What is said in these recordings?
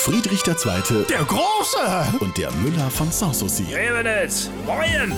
Friedrich II. Der Große! und der Müller von Sanssouci. Revenitz, moin!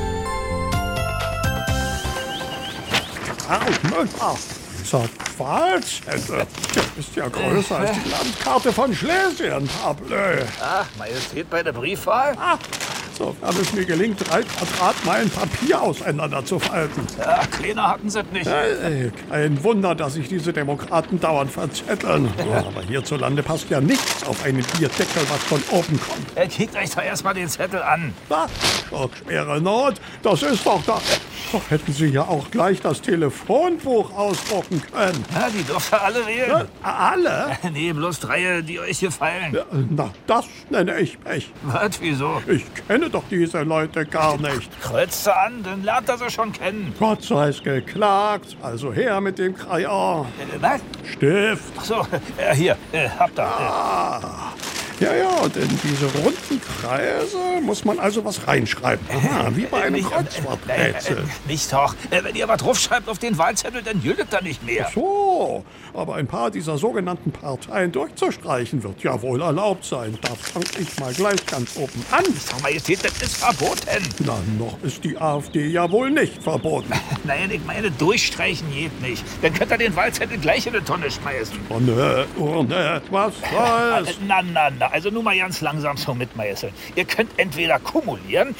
Müller, dieser Wahlzettel, der ist ja größer als die Landkarte von Schlesien, Pablo. Ach, Majestät bei der Briefwahl? Sofern es mir gelingt, 3 Quadratmeilen Papier auseinander zu falten. Ja, kleiner hatten sie nicht. Kein Wunder, dass sich diese Demokraten dauernd verzetteln. Aber hierzulande passt ja nichts auf einen Bierdeckel, was von oben kommt. Kickt euch doch erstmal den Zettel an. Na, schon schwere Not, das ist doch da. Doch hätten Sie ja auch gleich das Telefonbuch ausdrucken können. Ja, die dürft ihr alle wählen. Alle? Nee, bloß 3, die euch gefallen. Na, das nenne ich Pech. Was, wieso? Ich kenne doch diese Leute gar nicht. Kreuzt sie an, dann lernt ihr sie schon kennen. Gott sei es geklagt. Also her mit dem Crayon. Was? Stift. Ach so, hier, habt ihr. Ja, und in diese runden Kreise muss man also was reinschreiben. Aha, wie bei einem Kreuzworträtsel. Nicht doch. Wenn ihr was draufschreibt auf den Wahlzettel, dann jüllet er nicht mehr. So, aber ein paar dieser sogenannten Parteien durchzustreichen wird ja wohl erlaubt sein. Da fange ich mal gleich ganz oben an. Frau Majestät, das ist verboten. Na, noch ist die AfD ja wohl nicht verboten. Nein, ich meine, durchstreichen geht nicht. Dann könnt ihr den Wahlzettel gleich in eine Tonne schmeißen. Urne, was soll's? Na, also nur mal ganz langsam so mitmeißeln. Ihr könnt entweder kumulieren,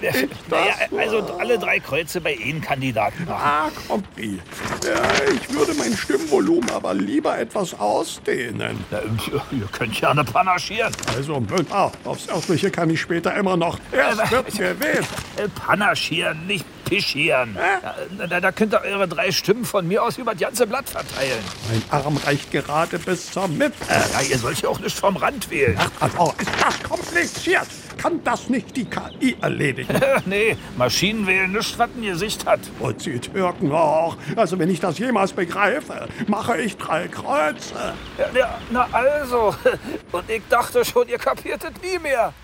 also alle 3 Kreuze bei Ihnen Kandidaten machen. Compris. Ja, ich würde mein Stimmvolumen aber lieber etwas ausdehnen. Ihr könnt ja eine panaschieren. Also, Müller, aufs Örtliche kann ich später immer noch. Erst wird gewählt. Panaschieren, nicht pischieren. Da könnt ihr eure 3 Stimmen von mir aus über das ganze Blatt verteilen. Mein Arm reicht gerade bis zur Mitte. Ja, ihr sollt ja auch nicht vom Rand wählen. Oh, ist das kompliziert? Kann das nicht die KI erledigen? Nee, Maschinen wählen nichts, was ein Gesicht hat. Und sie Türken auch. Also, wenn ich das jemals begreife, mache ich 3 Kreuze. Ja, na also. Und ich dachte schon, ihr kapiertet nie mehr.